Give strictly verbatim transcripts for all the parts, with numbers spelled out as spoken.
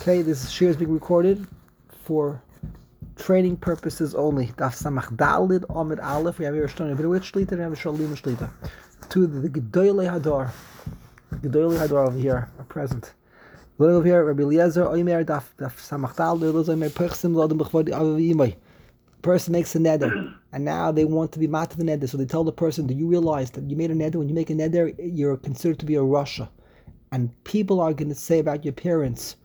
Okay, this shir is being recorded for training purposes only. Daf Samach Dalid Amid Aleph. We have here a Shtoni B'Rewit Shlita and we have a Shalim Shlita. To the Gedolei Hadar. Gedolei Hadar over here are present. Over here, Rabbi Eliezer Oimer Daf Daf Samach Dalid Oimer Perchsim Lodem B'Chvod Avivimai. Person makes a neder, and now they want to be mat to the neder. So they tell the person, do you realize that you made a neder? When you make a neder, you're considered to be a rasha. And people are going to say about your parents,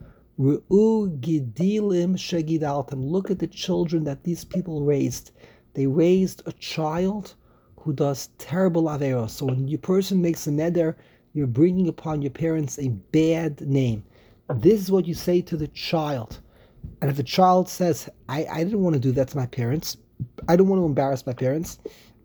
Ru'u gidilim shegidaltem. Look at the children that these people raised. They raised a child who does terrible averos. So when your person makes a neder, you're bringing upon your parents a bad name. This is what you say to the child. And if the child says, I, I didn't want to do that to my parents, I don't want to embarrass my parents.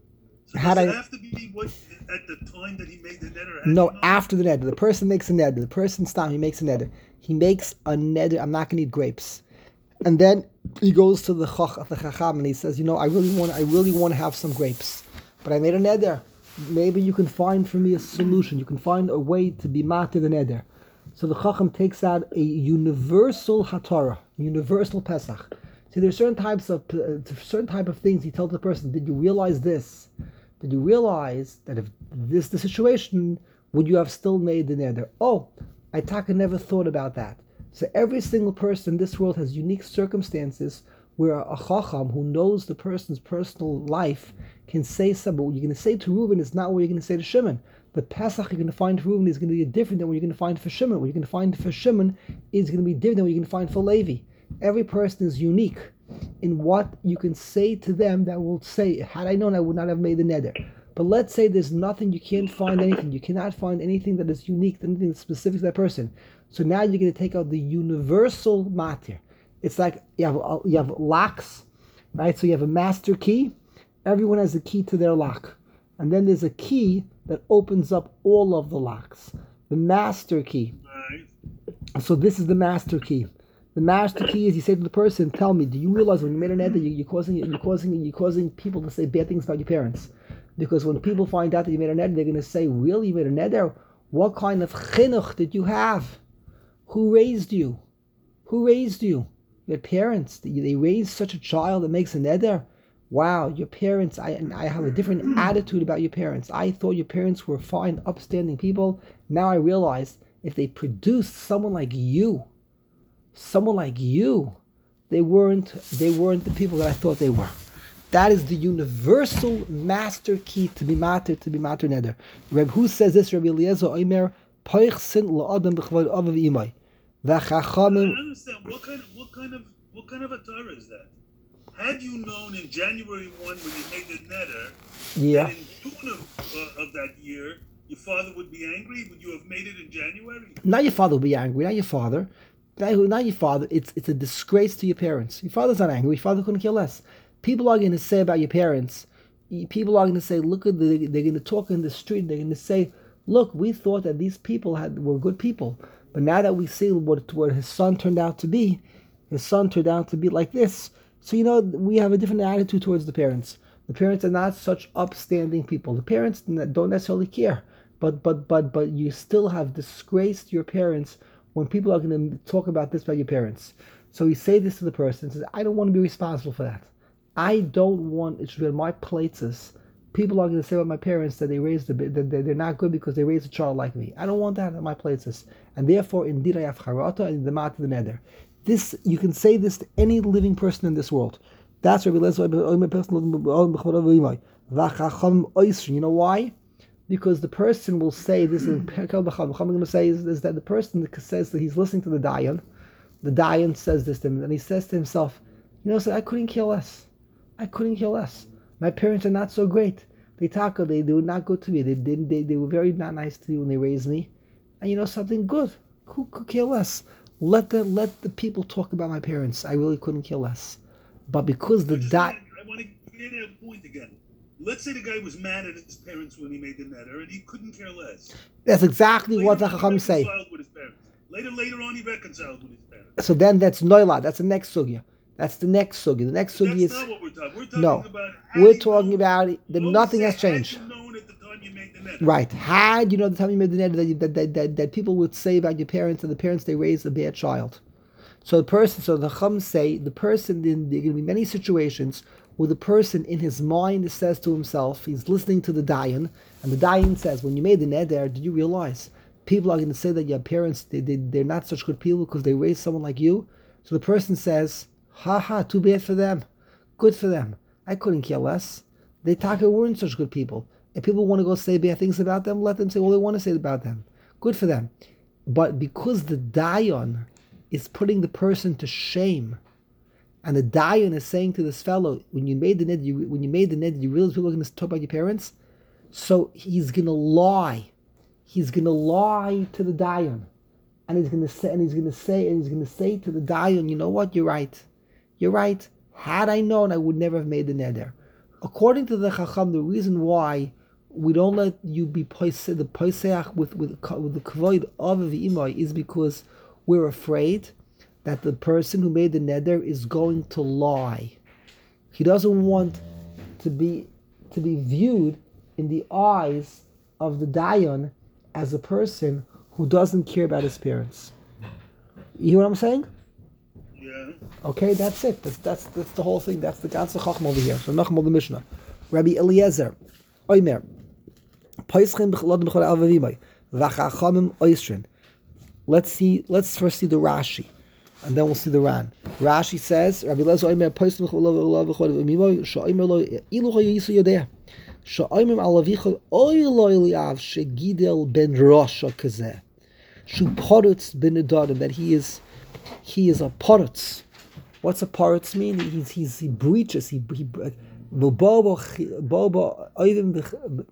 So does it I, have to be what, at the time that he made the neder? No, after the neder. The person makes a neder. The person stops, he makes a neder. He makes a neder, I'm not going to eat grapes. And then he goes to the chach, the chacham, and he says, you know, I really want I really want to have some grapes. But I made a neder. Maybe you can find for me a solution. You can find a way to be matir the neder. So the chacham takes out a universal hatara, universal pesach. See, there's certain types of uh, certain type of things he tells the person. Did you realize this? Did you realize that if this the situation, would you have still made the neder? Oh, I taka never thought about that. So every single person in this world has unique circumstances where a chacham who knows the person's personal life can say something. What you're going to say to Reuben is not what you're going to say to Shimon. The Pesach you're going to find for Reuben is going to be different than what you're going to find for Shimon. What you're going to find for Shimon is going to be different than what you're going to find for Levi. Every person is unique in what you can say to them that will say, had I known, I would not have made the neder. But let's say there's nothing, you can't find anything. You cannot find anything that is unique, anything that's specific to that person. So now you're going to take out the universal matir. It's like you have you have locks, right? So you have a master key. Everyone has a key to their lock. And then there's a key that opens up all of the locks. The master key. Right. So this is the master key. The master key is you say to the person, tell me, do you realize when you made an neder, you, you're causing you're causing you're causing people to say bad things about your parents? Because when people find out that you made a neder, they're going to say, really, you made a neder? What kind of chinuch did you have? Who raised you? Who raised you? Your parents. They raised such a child that makes a neder? Wow, your parents, I I have a different attitude about your parents. I thought your parents were fine, upstanding people. Now I realize if they produced someone like you, someone like you, they weren't they weren't the people that I thought they were. That is the universal master key to be matir, to be matir neder. Reb who says this, Rabbi Eliezer Oimer, Poichsin la'adam b'chvod avav imay. I don't understand, what kind of, what kind of, what kind of a Torah is that? Had you known in January first when you made the neder, yeah. and in June of, uh, of that year, your father would be angry? Would you have made it in January? Not your father would be angry, not your father. Not your father. It's it's a disgrace to your parents. Your father's not angry. Your father couldn't care less. People are going to say about your parents, people are going to say, look at the, they're going to talk in the street, they're going to say, look, we thought that these people had were good people. But now that we see what, what his son turned out to be, his son turned out to be like this. So, you know, we have a different attitude towards the parents. The parents are not such upstanding people. The parents don't necessarily care. But but but but you still have disgraced your parents when people are going to talk about this about your parents. So you say this to the person, says, I don't want to be responsible for that. I don't want, it should be on my plates. People are going to say about my parents that they raised a bit, that they're not good because they raised a child like me. I don't want that on my plates. And therefore, indeed, I have charata and the mat the neder. This, you can say this to any living person in this world. That's Rabbi Eliezer. You know why? Because the person will say, this is Perkel B'cham, I'm going to say is, is that the person that says that he's listening to the Dayan, the Dayan says this to him, and he says to himself, you know, so I couldn't care less. I couldn't care less. My parents are not so great. They talk, they, they were not good to me. They didn't. They, they were very not nice to me when they raised me. And you know something good. Who could care less? Let the let the people talk about my parents. I really couldn't care less. But because the Dayan, I want to get a point again. Let's say the guy was mad at his parents when he made the neder, and he couldn't care less. That's exactly later what the Chacham say. With his parents. Later, later on, he reconciled with his parents. So then that's noila. That's the next sugya. That's the next sugya. The next sugya is... That's not what we're talking. We're talking no, about... we're talking about that nothing has changed. Had you known at the time you made the neder. Right. Had you know the time you made the neder that, that, that, that, that people would say about your parents and the parents they raised a bad child. So the person, so the Chum say, the person, in, there are going to be many situations where the person in his mind says to himself, he's listening to the Dayan, and the Dayan says, when you made the neder, did you realize people are going to say that your parents, they, they, they're not such good people because they raised someone like you? So the person says, ha ha, too bad for them. Good for them. I couldn't care less. They taka weren't such good people. If people want to go say bad things about them, let them say all they want to say about them. Good for them. But because the Dayan is putting the person to shame, and the Dayan is saying to this fellow, when you made the ned, you, when you made the ned, you realize people are going to talk about your parents? So he's going to lie. He's going to lie to the Dayan. And he's going to say, and he's going to say, and he's going to say to the Dayan, you know what, you're right. You're right. Had I known, I would never have made the neder. According to the Chacham, the reason why we don't let you be poiseh, the poiseach with, with, with the kavod of the imay is because we're afraid that the person who made the neder is going to lie. He doesn't want to be to be viewed in the eyes of the dayan as a person who doesn't care about his parents. You hear what I'm saying? Yeah. Okay, that's it. That's that's, that's the whole thing. That's the ganze Chachma over here. So Nachmal the Mishnah. Rabbi Eliezer, Oimer, Poischim b'chalod b'chol avavimai, v'chachamim oisrin. Let's see. Let's first see the Rashi, and then we'll see the Ran. Rashi says, Rabbi Eliezer Oimer, Poischim b'chalod b'chol avavimai, she'oimer lo ilu hayisu yodeh, she'oimer alavichol oy lo eliav shegidel ben rosha kazeh, shu porutz ben adodim, that he is he is a porutz. What's a porutz mean? He's he's he breaches. He he. Bobo bobo oivim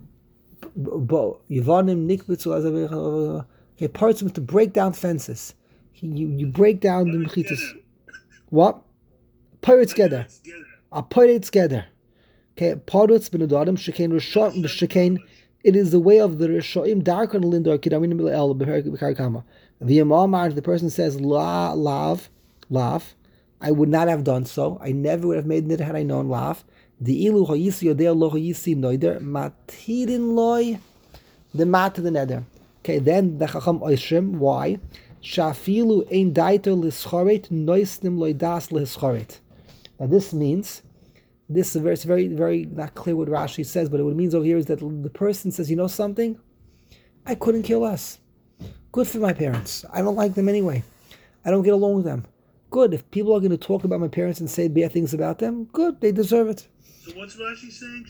bo yivanim nikbitzu. Okay, parts of to break down fences. He, you you break down the mechitas. What? Pirates together. A pirate together. Okay, parts ben adodim shekain rishon b'shekain. It is the way of the rishoim darkon lindor kidamin el b'char kama. The Imam, the person says la lav lav. I would not have done so. I never would have made nidr had I known lav. The ilu hayisi yodei lo hayisi noider matirin loy the mat to the neder. Okay, then the chacham oishrim. Why? Shafilu ein daito lischoret noisnim loy das lischoret. Now this means, this is very, very, very not clear what Rashi says, but what it means over here is that the person says, you know something? I couldn't care less. Good for my parents. I don't like them anyway. I don't get along with them. Good. If people are going to talk about my parents and say bad things about them, good. They deserve it. So what's Rashi saying?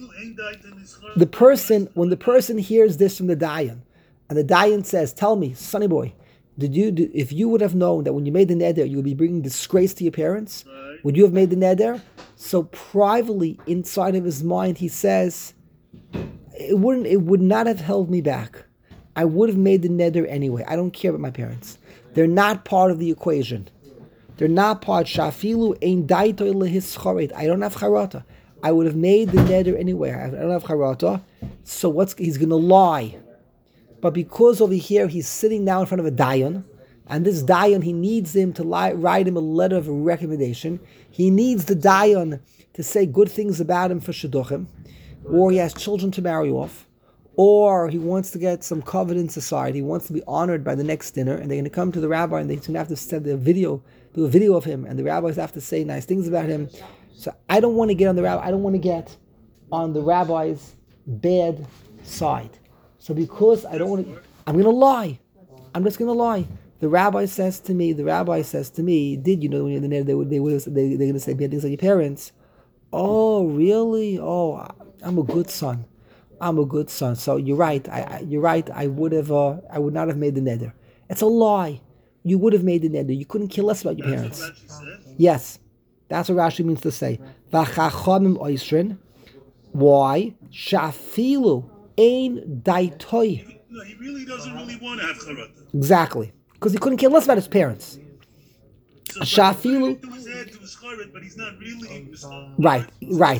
The person, when the person hears this from the Dayan, and the Dayan says, tell me, sonny boy, did you, do, if you would have known that when you made the neder, you would be bringing disgrace to your parents, right, would you have made the neder? So privately, inside of his mind, he says, it wouldn't, it would not have held me back. I would have made the neder anyway. I don't care about my parents. They're not part of the equation. They're not part. Shafilu ein daito lehischoret. I don't have charata. I would have made the neder anyway. I don't have charata. So what's he's going to lie? But because over here he's sitting now in front of a dayan, and this dayan, he needs him to lie, write him a letter of recommendation. He needs the dayan to say good things about him for shidduchim, or he has children to marry off, or he wants to get some covet in society. He wants to be honored by the next dinner, and they're going to come to the rabbi and they're going to have to send a video, do a video of him, and the rabbis have to say nice things about him. So I don't want to get on the rabbi. I don't want to get on the rabbi's bad side. So because I don't want to, I'm going to lie. I'm just going to lie. The rabbi says to me, the rabbi says to me, did you know when you're in the they would they would they they're going to say bad things like your parents? Oh really? Oh, I'm a good son. I'm a good son. So you're right. I, I you're right. I would have. Uh, I would not have made the neder. It's a lie. You would have made the neder. You couldn't kill us about your parents. That's what Rashi said? Yes, that's what Rashi means to say. V'chachamim oisrin. Why? Shafilu ein daitoi. No, he really doesn't really want to have charata. Exactly, because he couldn't care less about his parents. So, Shafilu. to his head, to his charet, but he's not really. Right, right.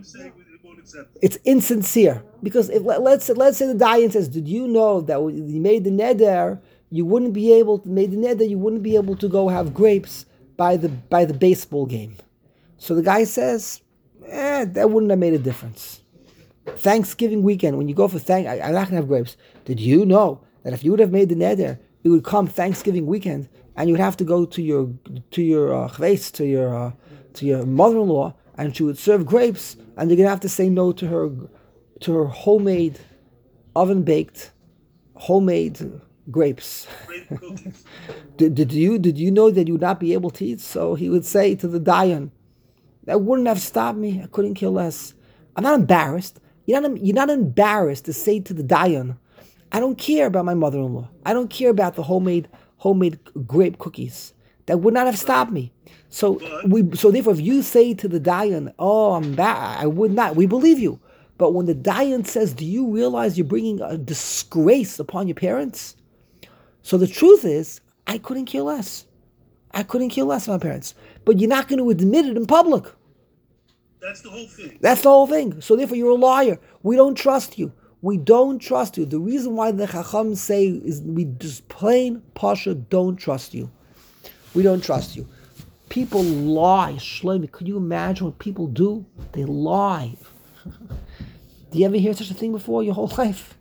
It's insincere because if let's let's say the dayan says, "Did you know that when you made the neder, you wouldn't be able to made the neder, you wouldn't be able to go have grapes by the by the baseball game?" So the guy says, "Eh, that wouldn't have made a difference." Thanksgiving weekend, when you go for thank, I, I'm not gonna have grapes. Did you know that if you would have made the neder, it would come Thanksgiving weekend, and you would have to go to your to your uh, chveis, to your uh, to your mother-in-law, and she would serve grapes, and you're gonna have to say no to her to her homemade, oven baked, homemade grapes. did, did you did you know that you would not be able to eat? So he would say to the Dayan, that wouldn't have stopped me. I couldn't care less. I'm not embarrassed. You're not, you're not embarrassed to say to the Dayan, I don't care about my mother-in-law. I don't care about the homemade homemade grape cookies. That would not have stopped me. So we so therefore, if you say to the Dayan, oh, I'm bad, I would not. We believe you. But when the Dayan says, do you realize you're bringing a disgrace upon your parents? So the truth is, I couldn't care less. I couldn't care less about my parents. But you're not going to admit it in public. That's the whole thing. That's the whole thing. So therefore, you're a liar. We don't trust you. We don't trust you. The reason why the Chacham say is we just plain Pasha don't trust you. We don't trust you. People lie. Shlomi, could you imagine what people do? They lie. Do you ever hear such a thing before your whole life?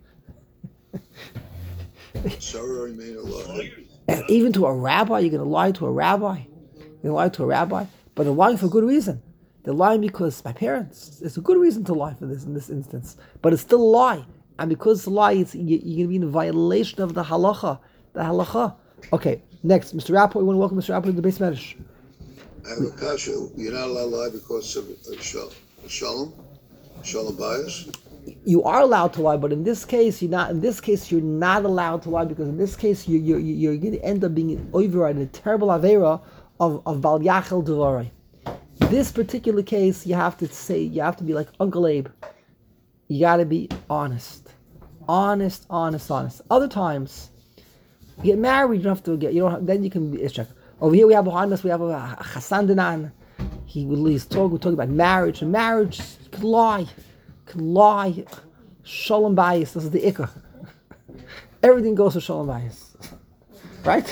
Sorry, I made a lie. And even to a rabbi, you're going to lie to a rabbi. You're going to lie to a rabbi. But they're lying for good reason. They're lying because my parents. It's a good reason to lie for this in this instance. But it's still a lie. And because it's a lie, it's, you, you're going to be in violation of the halacha. The halacha. Okay, next. Mister Rapport, we want to welcome Mister Rapport to the base medrash. I have a kasha. You're not allowed to lie because of uh, shal- shalom? Shalom bias? You are allowed to lie, but in this case, you're not. In this case, you're not allowed to lie because in this case, you, you're you're going to end up being overridden a terrible avera of of bal yachel devarai. This particular case, you have to say, you have to be like Uncle Abe. You got to be honest, honest, honest, honest. Other times, you get married, you don't have to get. You don't. Have, then you can be check. Over here, we have behind us, we have a Chassan Danan. He he's talking, talking about marriage, and marriage can lie. Can lie, shalom bayis. This is the ikka. Everything goes to shalom bayis, right?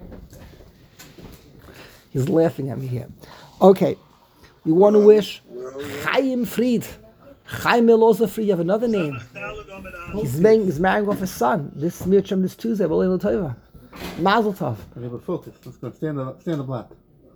He's laughing at me here. Okay, we want to wish Chaim Fried, Chaim Eloza Fried. You have another name. He's marrying, he's marrying off his son. This Mircham this Tuesday. B'Leil Tova. Mazel tov. Okay, but focus. Let's go. Stay on the stay on the block.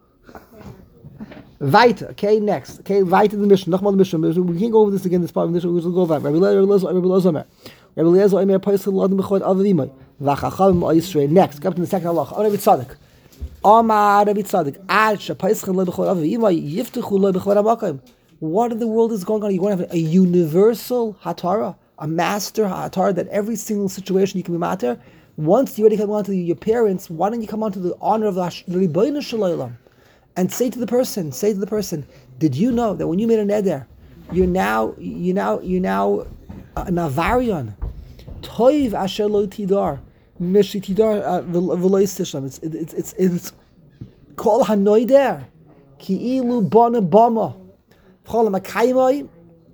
Weiter, okay, next. Okay, weiter the mission. Nochmal the mission. We can't go over this again, this part of the mission. We'll go over. Rabbi Eliezer, Rabbi Eliezer, Rabbi Eliezer, Omer, Paisel, Ladim, Bechod, Avimai, Vachacham, Yisrael. Next, up to the second halach. Rabbi Tzadok. Amar Rabbi Tzadok. Ad, Shapaisel, Ladim, Bechod, Avimai, Yiftechu, Ladim, Bechod, Amakim. What in the world is going on? You want to have a universal hatara, a master hatara that every single situation you can be matter. Once you already come on to your parents, why don't you come on to the honor of the Ribono Shel Olam? And say to the person, say to the person, did you know that when you made an neder, you're now, you now, you're now a Navarian. Toiv asher lo tidar, mishi tidar v'lo yistishlam. It's it's it's it's kol hanoider ki ilu bana bama v'chol ha'makaymai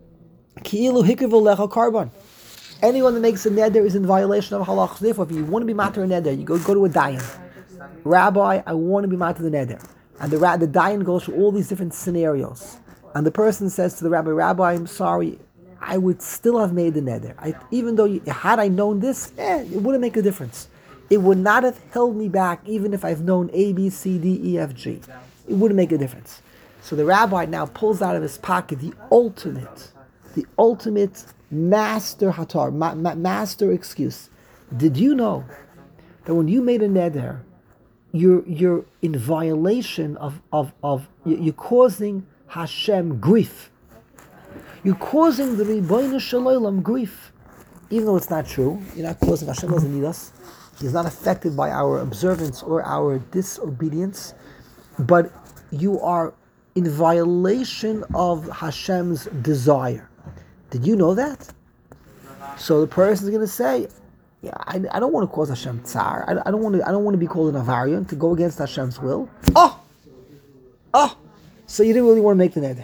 ki ilu hikr v'lecha karban. Anyone that makes a neder is in violation of halach. Therefore, if you want to be matter a neder, you go go to a dayan. Rabbi, I want to be matter the neder. And the the dayan goes through all these different scenarios. And the person says to the rabbi, Rabbi, I'm sorry, I would still have made the neder. I, even though, you, had I known this, eh, it wouldn't make a difference. It would not have held me back even if I've known A, B, C, D, E, F, G. It wouldn't make a difference. So the rabbi now pulls out of his pocket the ultimate, the ultimate master hatar, ma, ma, master excuse. Did you know that when you made a neder, You're you're in violation of of of you're causing Hashem grief. You're causing the Ribono Shel Olam grief, even though it's not true. You're not causing Hashem doesn't need us. He's not affected by our observance or our disobedience, but you are in violation of Hashem's desire. Did you know that? So the person is going to say, Yeah, I, I don't want to cause Hashem tsar. I, I don't want to. I don't want to be called an avarian to go against Hashem's will. Oh, oh. So you didn't really want to make the neder.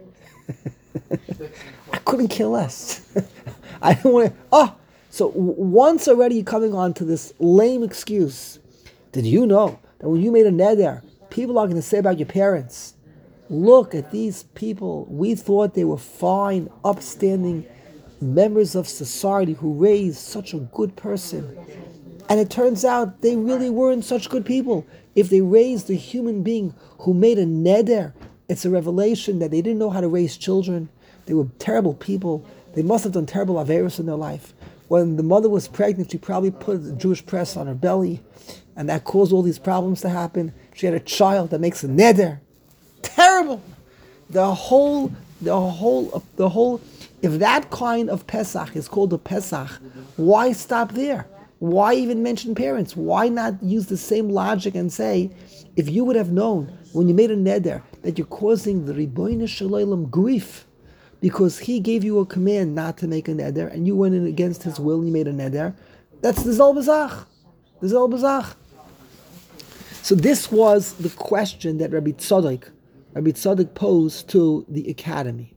I couldn't care less. I don't want to. Oh, so w- once already you're coming on to this lame excuse. Did you know that when you made a neder, people are going to say about your parents, "Look at these people. We thought they were fine, upstanding members of society who raised such a good person, And it turns out they really weren't such good people. If they raised a human being who made a neder, it's a revelation that they didn't know how to raise children. They were terrible people. They must have done terrible averos in their life. When the mother was pregnant, she probably put the Jewish press on her belly, and that caused all these problems to happen. She had a child that makes a neder. Terrible. The whole, the whole, the whole, if that kind of Pesach is called a Pesach, why stop there? Why even mention parents? Why not use the same logic and say, if you would have known when you made a neder that you're causing the Ribono Shel Olam grief because he gave you a command not to make a neder and you went in against his will and you made a neder, that's the Zal Bazach. The Zal Bazach. So this was the question that Rabbi Tzadok, Rabbi Tzadok posed to the academy.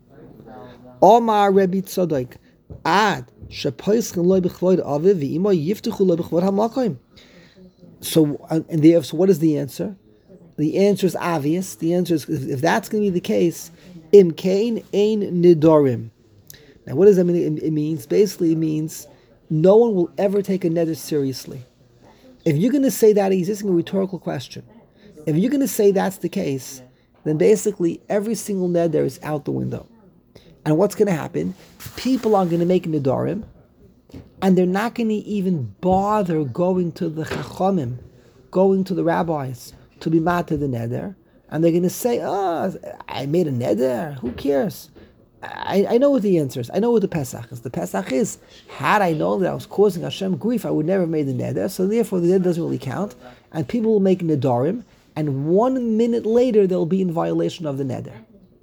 Omar Rabbi Tzadok, ad shepoischen loy b'chvoid aviv v'imo yiftechu loy b'chvoid hamakom. So, and therefore, so what is the answer? The answer is obvious. The answer is, if that's going to be the case, im kain ein nidorim. Now, what does that mean? It means, basically, it means no one will ever take a neder seriously. If you're going to say that, he's asking a rhetorical question. If you're going to say that's the case, then basically every single neder is out the window. And what's going to happen? People are going to make nedarim, and they're not going to even bother going to the chachamim, going to the rabbis to be matter the neder, and they're going to say, "Oh, I made a neder. Who cares? I, I know what the answer is. I know what the Pesach is. The Pesach is, had I known that I was causing Hashem grief, I would never have made the neder. So therefore, the neder doesn't really count, and people will make nedarim, and one minute later they'll be in violation of the neder."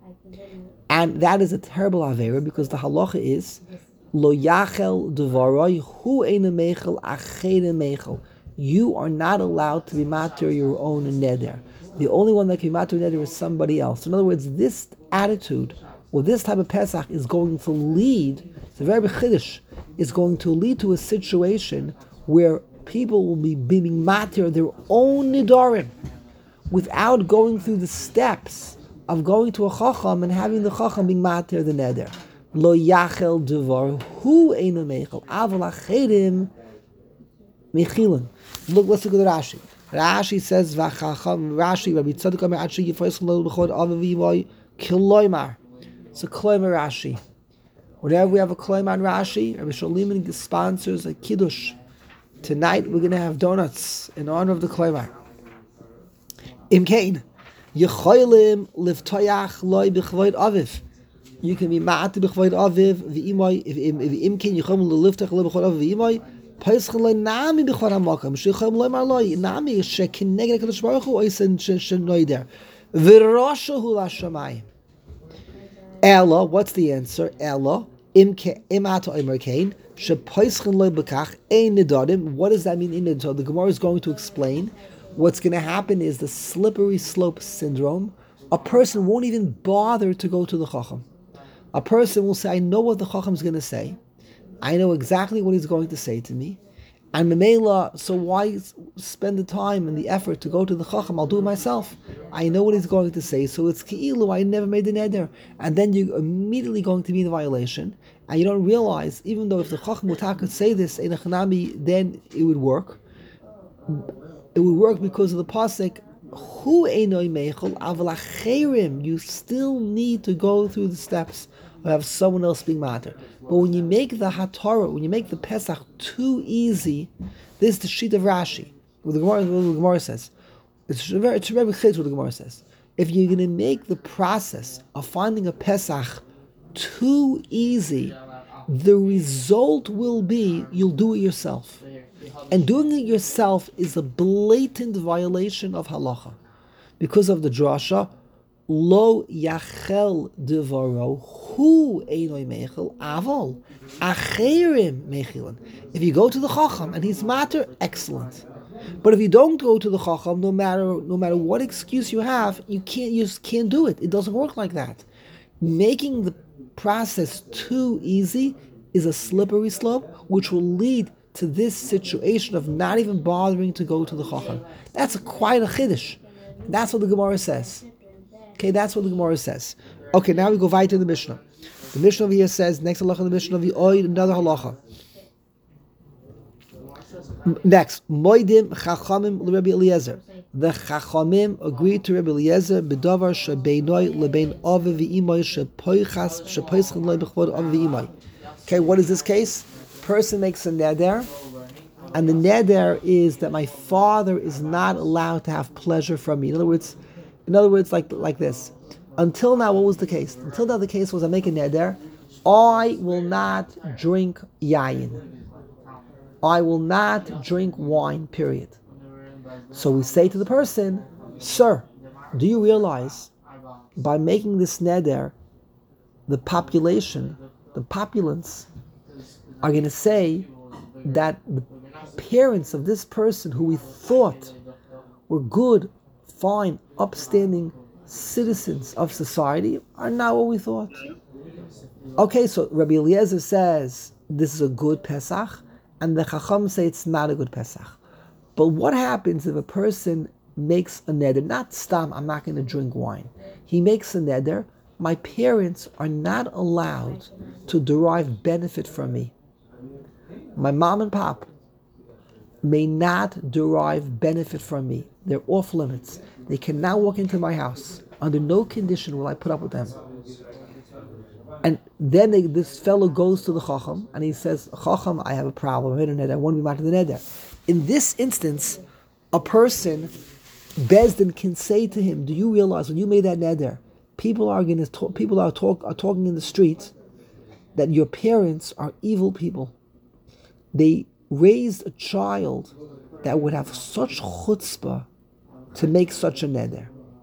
And that is a terrible avera, because the halacha is lo yachel devaroi hu eina mechel achene mechel. You are not allowed to be matir your own neder. The only one that can be matir neder is somebody else. In other words, this attitude or this type of Pesach is going to lead, it's a very big chiddush, is going to lead to a situation where people will be being matir their own nedarim without going through the steps of going to a chacham and having the chacham being matir the neder. Lo yachel devar hu eina mechel aval achedim mechilin. Look, let's look at the Rashi. Rashi says v'chacham Rashi Rabbi Tzadok Amar Ad Sheyifos Lo B'chod Aviv Yimoy Kiloymar. It's a Kloymar Rashi. Whenever we have a Kloymar Rashi, Rabbi Sholiman sponsors a kiddush. Tonight we're going to have donuts in honor of the Kloymar. Imkain. Yecholim livtoyach loy b'chvoid aviv. You can be ma'at b'chvoid aviv v'imoy if imkin yecholim livtoyach loy b'chvoid aviv v'imoy peischen loy nami b'chvoid hamakam shecholim loy mar loy nami shekineged hakadosh baruch hu oisen shenoider v'roshu hu lashamayim. Ella, what's the answer? Ella imke imat oimer kain shepoischen loy b'kach ein nedarim. What does that mean in the? So the Gemara is going to explain. What's going to happen is the slippery slope syndrome. A person won't even bother to go to the Chacham. A person will say, I know what the Chacham is going to say. I know exactly what he's going to say to me. And Memela, so why spend the time and the effort to go to the Chacham? I'll do it myself. I know what he's going to say, so it's Ki'ilu, I never made the neder. And then you're immediately going to be in a violation. And you don't realize, even though if the Chacham Mutah could say this in a Chanami, then it would work. It would work because of the pasuk, Hu einoi mechol aval acherim. You still need to go through the steps of have someone else being matter. But when you make the Hatorah, when you make the Pesach too easy, this is the sheet of Rashi. What the Gemara, what the Gemara says, it's very, it's very clear what the Gemara says. If you're going to make the process of finding a Pesach too easy, the result will be you'll do it yourself. And doing it yourself is a blatant violation of halacha. Because of the drasha, lo yachel devaro hu einoi mechel avol acherim mechilan. If you go to the chacham and he's matter, excellent. But if you don't go to the chacham, no matter no matter what excuse you have, you can't you just can't do it. It doesn't work like that. Making the process too easy is a slippery slope, which will lead to this situation of not even bothering to go to the Chacham. That's a, quite a chiddush. That's what the Gemara says. Okay, that's what the Gemara says. Okay, now we go right to the Mishnah. The Mishnah over here says, next halacha in the Mishnah, we oid another halacha. Next, Moedim Chachamim LeRabbi Eliezer. The Chachamim agreed to Rabbi Eliezer b'davar shebeinoi lebein ave v'imoi shepoichas shepoischin loy b'chvod ave v'imoi. Okay, what is this case? Person makes a neder, and the neder is that my father is not allowed to have pleasure from me. In other words, in other words, like like this. Until now, what was the case? Until now, the case was I make a neder, I will not drink yayin. I will not drink wine, period. So we say to the person, sir, do you realize by making this neder, the population, the populace, are going to say that the parents of this person who we thought were good, fine, upstanding citizens of society are not what we thought. Okay, so Rabbi Eliezer says this is a good Pesach, and the Chacham say it's not a good Pesach. But what happens if a person makes a neder? Not stam, I'm not going to drink wine. He makes a neder. My parents are not allowed to derive benefit from me. My mom and pop may not derive benefit from me. They're off limits. They cannot walk into my house. Under no condition will I put up with them. And then they, this fellow goes to the Chacham and he says, Chacham, I have a problem. I made a neder. I want to be married to the neder. In this instance, a person, Bezdin, can say to him, do you realize when you made that neder, people are going to talk, people are talk are talking in the street that your parents are evil people. They raised a child that would have such chutzpah to make such a neder.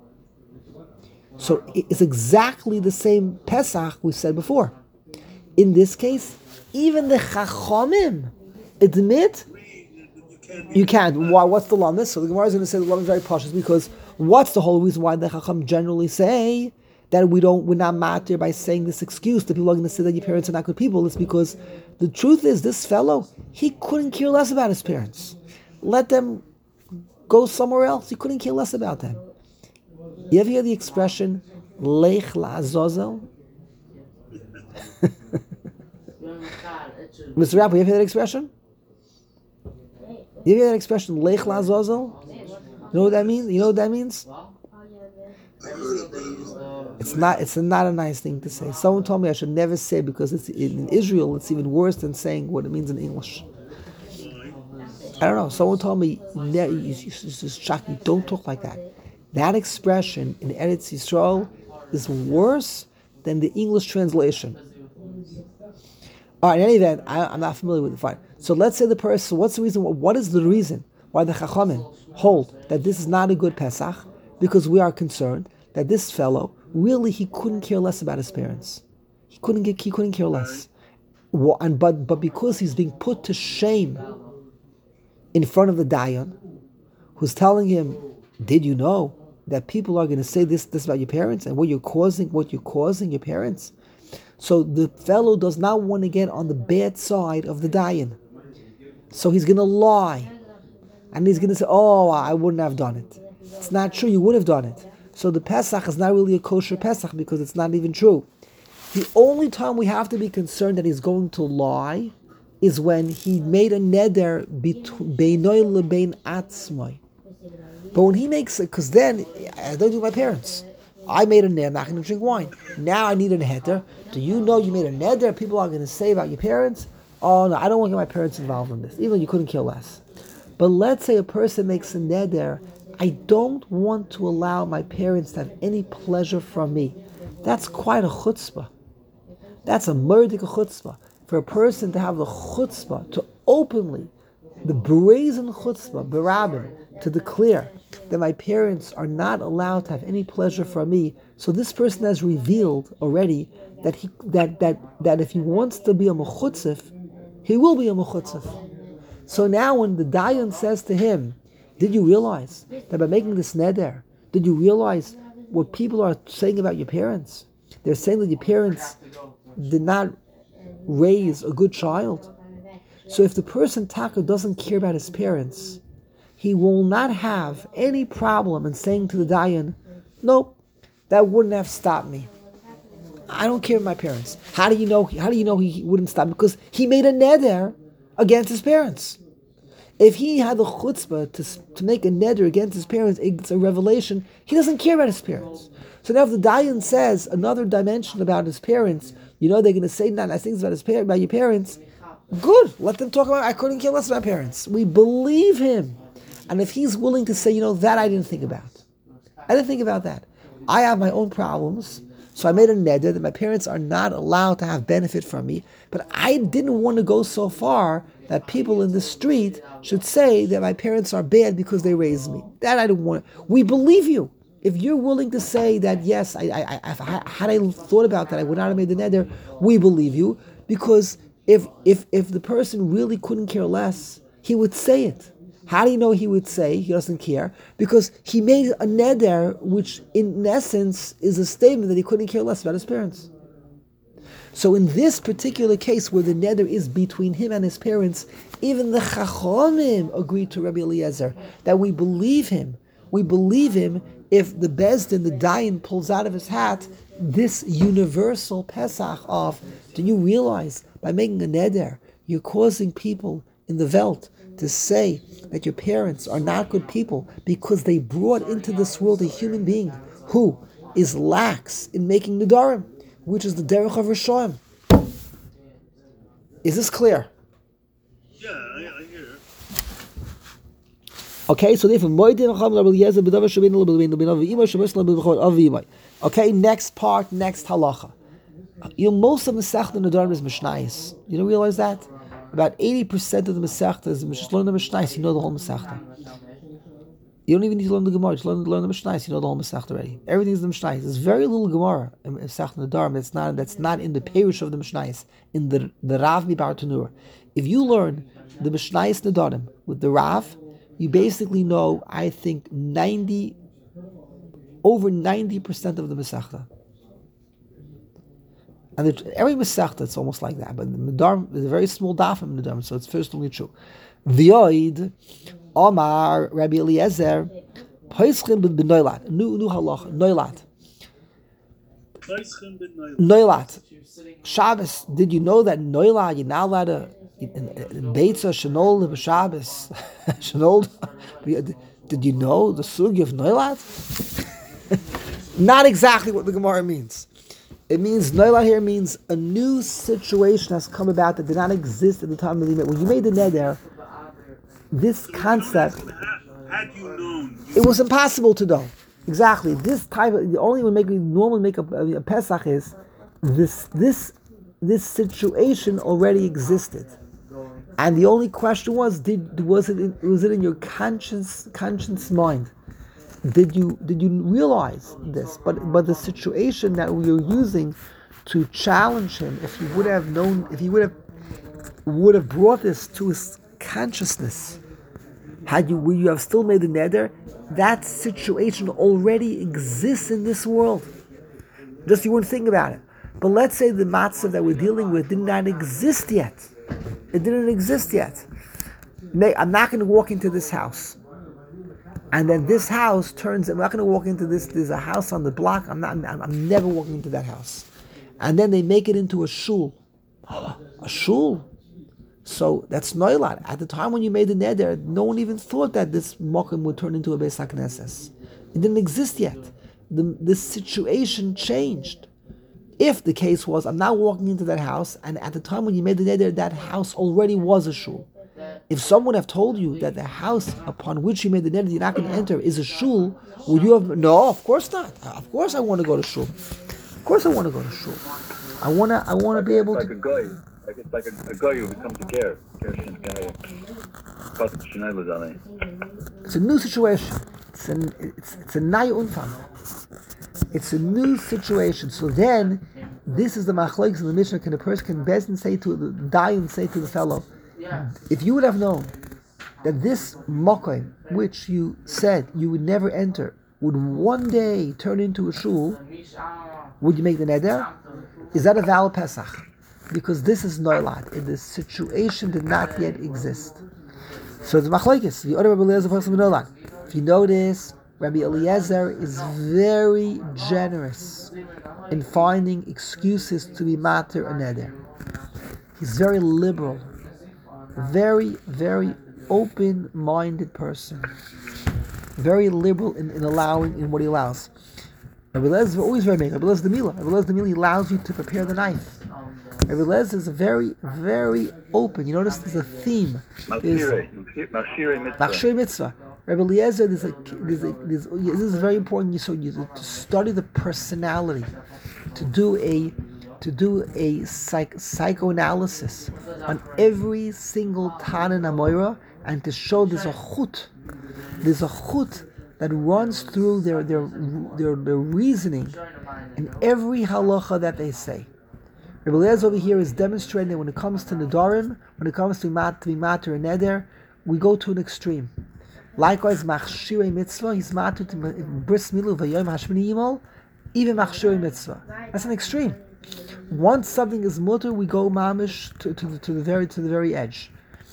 So it's exactly the same Pesach we said before. In this case, even the Chachamim admit you can't. Why? What's the lamis? So the Gemara is going to say the lamis is very cautious because what's the whole reason why the Chacham generally say that we don't, we're not matter by saying this excuse that people are going to say that your parents are not good people? It's because the truth is this fellow, he couldn't care less about his parents. Let them go somewhere else. He couldn't care less about them. You ever hear the expression "Lech la'azazel"? Mister Rapper, you ever hear that expression? You ever hear that expression "Lech la'azazel"? You know what that means? You know what that means? It's not. It's not a nice thing to say. Someone told me I should never say because it's in Israel. It's even worse than saying what it means in English. I don't know. Someone told me, "Never, you, you, just shock me. Don't talk like that." That expression in Eretz Yisrael is worse than the English translation. All right, in any event, I, I'm not familiar with it. Fine. So let's say the person, what's the reason, what is the reason why the Chachamim hold that this is not a good Pesach? Because we are concerned that this fellow, really, he couldn't care less about his parents. He couldn't get, he couldn't care less. Well, and, but, but because he's being put to shame in front of the Dayan, who's telling him, did you know that people are going to say this, this about your parents and what you're causing, what you're causing your parents? So the fellow does not want to get on the bad side of the Dayan. So he's going to lie. And he's going to say, oh, I wouldn't have done it. It's not true, you would have done it. So the Pesach is not really a kosher Pesach because it's not even true. The only time we have to be concerned that he's going to lie is when he made a neder beinoy lebein atzmai. But when he makes it, because then, I don't do my parents. I made a neder, I'm not going to drink wine. Now I need a neder. Do you know you made a neder? People are going to say about your parents, oh no, I don't want to get my parents involved in this. Even though you couldn't care less. But let's say a person makes a neder, I don't want to allow my parents to have any pleasure from me. That's quite a chutzpah. That's a murdik chutzpah. For a person to have the chutzpah, to openly, the brazen chutzpah, barabin, to declare that my parents are not allowed to have any pleasure from me. So this person has revealed already that he that that that if he wants to be a mechutzif, he will be a mechutzif. So now when the Dayan says to him, did you realize that by making this neder, did you realize what people are saying about your parents? They're saying that your parents did not raise a good child. So if the person taka doesn't care about his parents, he will not have any problem in saying to the Dayan, nope, that wouldn't have stopped me. I don't care about my parents. How do you know? How do you know he wouldn't stop? Because he made a neder against his parents. If he had the chutzpah to, to make a neder against his parents, it's a revelation. He doesn't care about his parents. So now if the Dayan says another dimension about his parents, you know they're going to say not nice things about his par- about your parents, good. Let them talk about, I couldn't care less about parents. We believe him. And if he's willing to say, you know, that I didn't think about. I didn't think about that. I have my own problems. So I made a neder that my parents are not allowed to have benefit from me. But I didn't want to go so far that people in the street should say that my parents are bad because they raised me. That I don't want. We believe you. If you're willing to say that, yes, I, I, I, I, had I thought about that, I would not have made the neder, we believe you. Because if if if the person really couldn't care less, he would say it. How do you know he would say he doesn't care? Because he made a neder, which in essence is a statement that he couldn't care less about his parents. So in this particular case where the neder is between him and his parents, even the Chachamim agreed to Rabbi Eliezer that we believe him. We believe him if the Bezdin, the Dayan, pulls out of his hat this universal Pesach of, do you realize by making a neder, you're causing people in the Welt to say that your parents are not good people because they brought into this world a human being who is lax in making nedarim, which is the derech of Rishonim. Is this clear? Yeah, I, I hear. Okay, so therefore, okay, next part, next halacha. You know, most of the Masechta Nedarim is Mishnayos. You don't realize that? About eighty percent of the Masechta is just learn the Mishnayos. You know the whole Masechta. You don't even need to learn the Gemara. Just learn, learn the Mishnayos. You know the whole Masechta already. Everything is the Mishnayos. There's very little Gemara in Masechta Nedarim that's not that's not in the Perush of the Mishnayos, in the the Rav Mibar Tanur. If you learn the Mishnayos Nedarim with the Rav, you basically know, I think, ninety over ninety percent of the Masechta. And the, every Masechta, it's almost like that. But the Nedarim is a very small daf in Nedarim, so it's first only true. V'yoid, Omar, Rabbi Eliezer, Paischim bin Noilat, new new halach, Noilat. Noilat. Shabbos, did you know that Noilat, you're not allowed to, in Beitza, Shenol, Shabbos, Shenol, did you know the sugi of Noilat? Not exactly what the Gemara means. It means, Noilat here means a new situation has come about that did not exist at the time of the When you made the neder, this concept, had you known, you it was impossible to know. Exactly. This type of, the only way make we normally make a, a, a Pesach is this this this situation already existed, and the only question was, did was it in, was it in your conscience conscience mind? Did you did you realize this? But but the situation that we are using to challenge him, if he would have known, if he would have would have brought this to his consciousness, had you would you have still made the neder? That situation already exists in this world. Just you wouldn't think about it. But let's say the matzah that we're dealing with did not exist yet. It didn't exist yet. I'm not going to walk into this house. And then this house turns, I'm not going to walk into this, there's a house on the block, I'm not, I'm, I'm never walking into that house. And then they make it into a shul. A shul? So that's noilat. At the time when you made the neder, no one even thought that this mokum would turn into a Beis HaKnesses. It didn't exist yet. The, the situation changed. If the case was, I'm not walking into that house, and at the time when you made the neder, that house already was a shul. If someone have told you that the house upon which you made the neder you're not going to enter is a shul, would you have? No, of course not. Of course I want to go to shul. Of course I want to go to shul. I want to. I want to be able like to. A guy, like it's like a, a guy who becomes a ger. It's a new situation. It's an. It's it's a naya unfang. It's a new situation. So then, this is the machlokes in the Mishnah. Can a person, can Bezdin say to the die and say to the fellow, if you would have known that this mokoim, which you said you would never enter, would one day turn into a shul, would you make the neder? Is that a valid Pesach? Because this is noilat. The situation did not yet exist. So the machlokes, the other Rabbi Eliezer person noilat. If you notice, Rabbi Eliezer is very generous in finding excuses to be mater a neder. He's very liberal. Very, very open-minded person, very liberal in, in allowing in what he allows. Rabbi Eliezer is always very big. Rabbi Eliezer the Mila. Rabbi Eliezer the Mila allows you to prepare the knife. Rabbi Eliezer is very, very open. You notice there's a theme. There's Machshirei mitzvah. Machshirei mitzvah. Rabbi Eliezer, there's a, there's a, there's, this is very important. You so you to study the personality, to do a to do a psych, psychoanalysis on every single Tana Amoira, and to show there's a chut, there's a chut that runs through their their their, their reasoning in every halacha that they say. Rabbi Eliezer over here is demonstrating that when it comes to Nedarim, when it comes to mat to be matter and neder, we go to an extreme. Likewise, machshirei mitzvah, he's matter to bris milu v'yom hashmini yimol, even machshirei mitzvah. That's an extreme. Once something is mutter, we go mamish to, to, the, to the very to the very edge.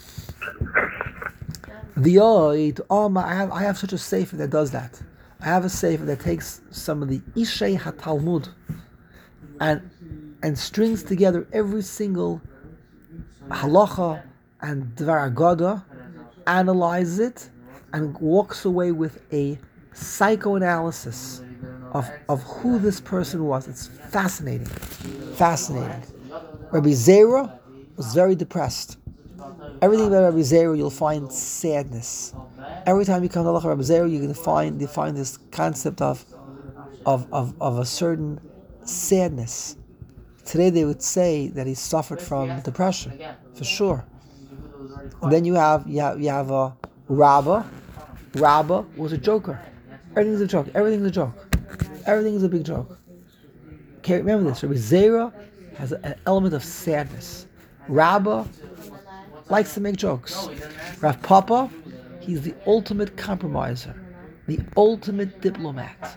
The oid, oh, I have I have such a sefer that does that. I have a sefer that takes some of the Ishei HaTalmud and and strings together every single halacha and dvar agada, analyzes it, and walks away with a psychoanalysis of of who this person was. It's fascinating, fascinating. Rabbi Zera was very depressed. Everything about Rabbi Zera, you'll find sadness. Every time you come to Allah Rabbi Zera, you're going to find you find this concept of, of of of a certain sadness. Today they would say that he suffered from depression, for sure. And then you have you have you have a Rabbah. Rabbah was a joker. Everything's a joke. Everything's a joke. Everything is a big joke. Okay, remember this. Rabbi Zera has an element of sadness. Rabbah likes to make jokes. Rav Papa, he's the ultimate compromiser, the ultimate diplomat.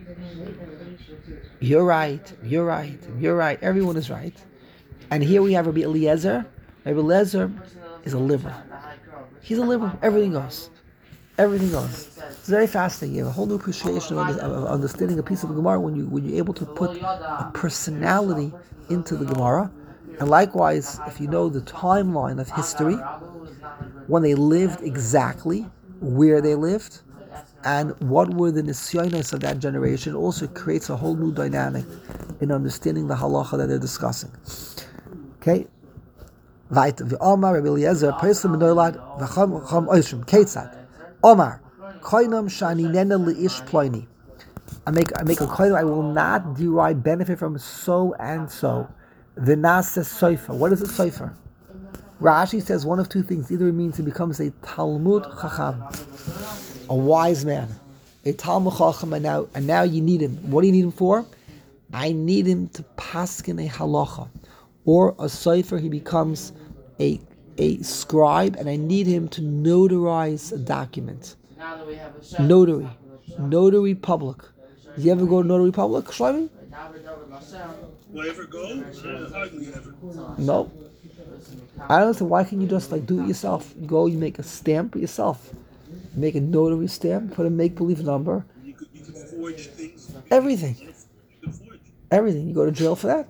You're right, you're right, you're right, everyone is right. And here we have Rabbi Eliezer. Rabbi Eliezer is a liberal. He's a liberal. Everything goes. Everything goes. It's very fascinating. You have a whole new appreciation of, of understanding a piece of the Gemara when, you, when you're able to put a personality into the Gemara. And likewise, if you know the timeline of history, when they lived exactly, where they lived, and what were the nisyonos of that generation, also creates a whole new dynamic in understanding the halacha that they're discussing. Okay? Weiter. V'Omar Rabbi Eliezer, Pesach Menoilad, V'cham Cham Oishim, Ketzad. Omar, Koinam Shani Nena Leish Ploini. I make I make a claim. I will not derive benefit from so and so. The Nasa Soifer. What is a Soifer? Rashi says one of two things. Either it means he becomes a Talmud Chacham, a wise man, a Talmud Chacham, and now and now you need him. What do you need him for? I need him to paskin a halacha, or a Soifer. He becomes a a scribe, and I need him to notarize a document. Notary, notary public. Do you ever go to notary public, Shlomi? Do I ever go? Uh, hardly ever. No. I don't understand. Why can't you just like do it yourself? You go, you make a stamp yourself. You make a notary stamp, put a make-believe number. You could, you could forge things. Everything. You could forge. Everything. You go to jail for that.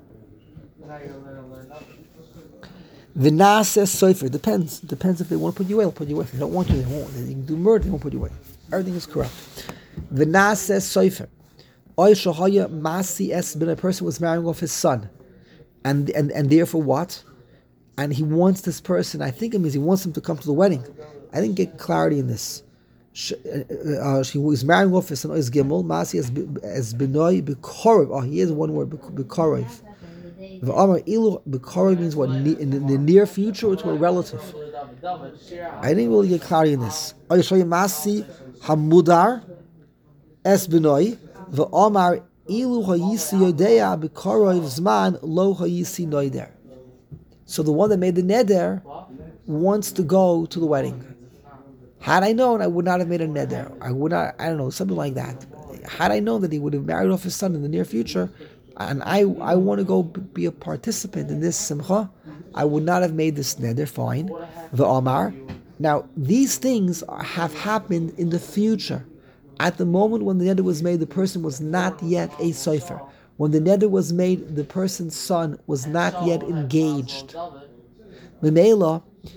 The Nasa Sofer. Depends. Depends if they want to put you away, they'll put you away. If they don't want you, they won't. They can do murder, they won't put you away. Everything is corrupt. The Nasa Sofer. Oy Shahaya Masi Es Ben, a person was marrying off his son. And, and and therefore what? And he wants this person, I think it means he wants him to come to the wedding. I didn't get clarity in this. She, uh, uh, she was marrying off his son, Ois Gimel, Masi Es Benoi Bekorov. Oh, he has one word, Bekorov. V'amar ilu Bekorov means what? In the near future or to a relative. I didn't really get clarity in this. Oy Shahaya Masi Hamudar Es Benoi. V'amar ilu hayisi yodea b'korov zman lo hayisi noider. So the one that made the neder wants to go to the wedding. Had I known, I would not have made a neder. I would not, I don't know, something like that. Had I known that he would have married off his son in the near future, and I I want to go be a participant in this simcha, I would not have made this neder, fine. V'amar. Now, these things have happened in the future. At the moment when the neder was made, the person was not yet a sofer. When the neder was made, the person's son was not yet engaged. Memela,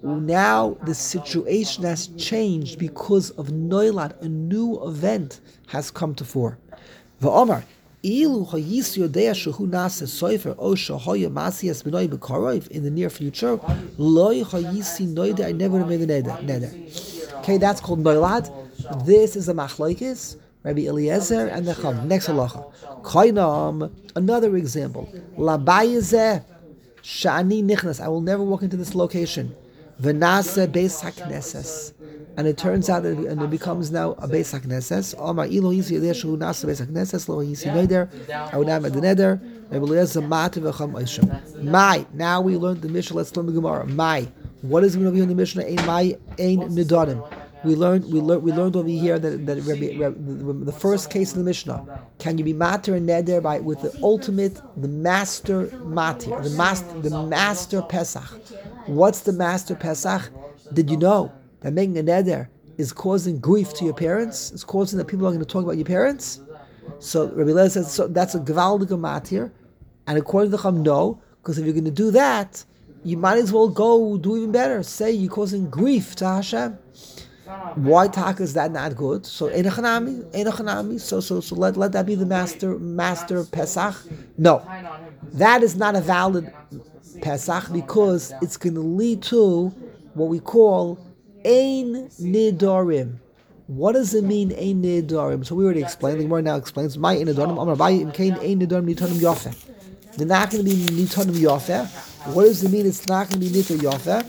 Now the situation has changed because of Noilad. A new event has come to fore. V'omar, ilu hayis yodea shehu nase soifer o shehoya masiyas b'noi b'korov in the near future, loy hayisi noida, I never made a neder. Okay, that's called Noilad. This is a machlokes, Rabbi Eliezer and the Chum. Next halacha. Kainam, another example. Labayezeh shani nichnas, I will never walk into this location. V'nase beis hakneses, and it turns out that it, and it becomes now a beis hakneses. Omar ilo yisi yedeshu nase beis hakneses lo yisi neder. I would have the neder. Rabbi Eliezer mate v'cham oishim. My, now we learned the Mishnah. Let's learn the Gemara. My, what is going to be in the Mishnah? Ein my ein nedarim. We learned we learned we learned over here that that Rabbi, Rabbi, the, the first case in the Mishnah. Can you be mater and neder by with the ultimate, the master matir, the master the master pesach? What's the master pesach? Did you know that making a neder is causing grief to your parents? It's causing that people are going to talk about your parents. So Rabbi Eliezer says so that's a gewaldige matir, and according to the Chum, no, because if you're going to do that, you might as well go do even better. Say you're causing grief to Hashem. Why taka is that not good? So enochanami, enochanami. So so so let let that be the master master pesach. No, that is not a valid pesach because it's going to lead to what we call ein nidorim. What does it mean ein nidorim? So we already explained. The Gemara now explains my ein nidorim. Amar Abaye im kain ein nidorim nitanim yofeh. They're not going to be nitanim yofeh. What does it mean? It's not going to be nitar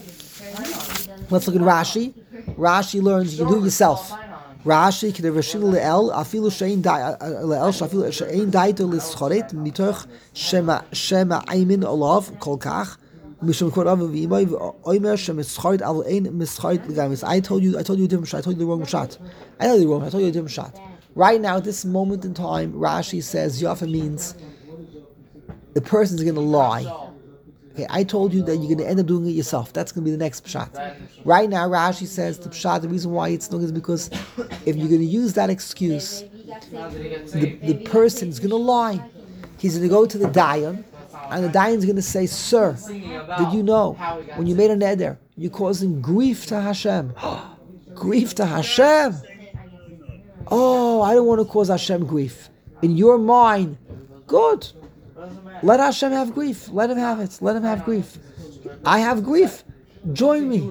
yofeh. Let's look at Rashi. Rashi learns you do it yourself. Rashi k'der v'shin le'el afilu she'ein le'el shafilu she'ein daito l'schoret mitoch shema shema aimin olav kol kach mishum korav v'imay v'oimer shemischoret al ein mischoret l'gamis. I told you, I told you a different shot. I told you the wrong shot. I know the wrong. I told you a different shot. Right now, at this moment in time, Rashi says Yafa means the person's going to lie. Okay, I told you that you're going to end up doing it yourself. That's going to be the next pshat. Right now, Rashi says the pshat, the reason why it's no is because if you're going to use that excuse, the, the person's going to lie. He's going to go to the dayan, and the dayan's going to say, "Sir, did you know when you made a neder, you're causing grief to Hashem? Grief to Hashem? Oh, I don't want to cause Hashem grief. In your mind, good. Let Hashem have grief. Let him have it. Let him have grief. I have grief. Join me.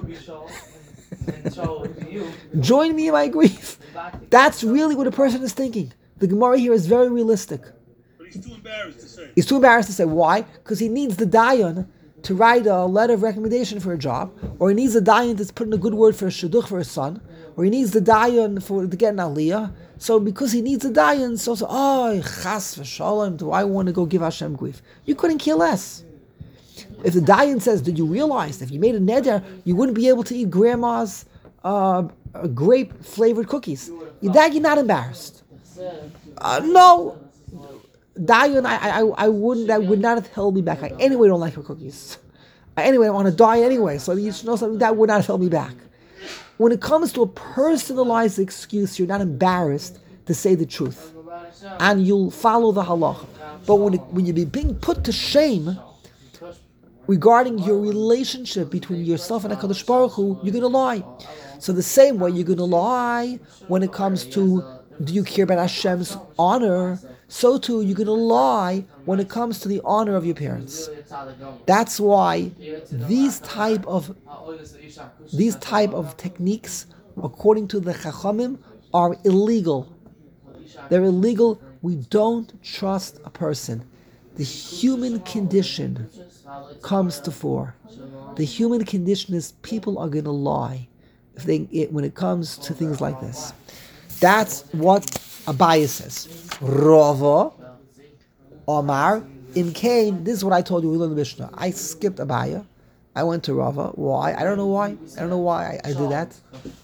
Join me in my grief." That's really what a person is thinking. The Gemara here is very realistic. But he's too embarrassed to say. He's too embarrassed to say. Why? Because he needs the dayan to write a letter of recommendation for a job, or he needs the dayan to put in a good word for a shidduch for his son, or he needs the dayan for to get an aliyah. So because he needs a dayan, so so oh chas v'shalom, do I want to go give Hashem grief? You couldn't care less. If the dayan says, "Did you realize if you made a neder, you wouldn't be able to eat grandma's uh, grape flavored cookies?" That you're not embarrassed. Uh, no, dayan, I, I I wouldn't. That would not have held me back. I anyway don't like her cookies. I anyway don't want to die anyway. So you should know something that would not have held me back. When it comes to a personalized excuse, you're not embarrassed to say the truth, and you'll follow the halacha. But when it, when you're being put to shame regarding your relationship between yourself and HaKadosh Baruch Hu, you're going to lie. So the same way you're going to lie when it comes to do you care about Hashem's honor, so too you're going to lie when it comes to the honor of your parents. That's why these type of these type of techniques, according to the Chachamim, are illegal. They're illegal. We don't trust a person. The human condition comes to fore. The human condition is people are going to lie if they it, when it comes to things like this. That's what Abaye says. Rava Omar in Cain. This is what I told you. We learned the Mishnah. I skipped Abaye. I went to Rava. Why? I don't know why. I don't know why I, I did that.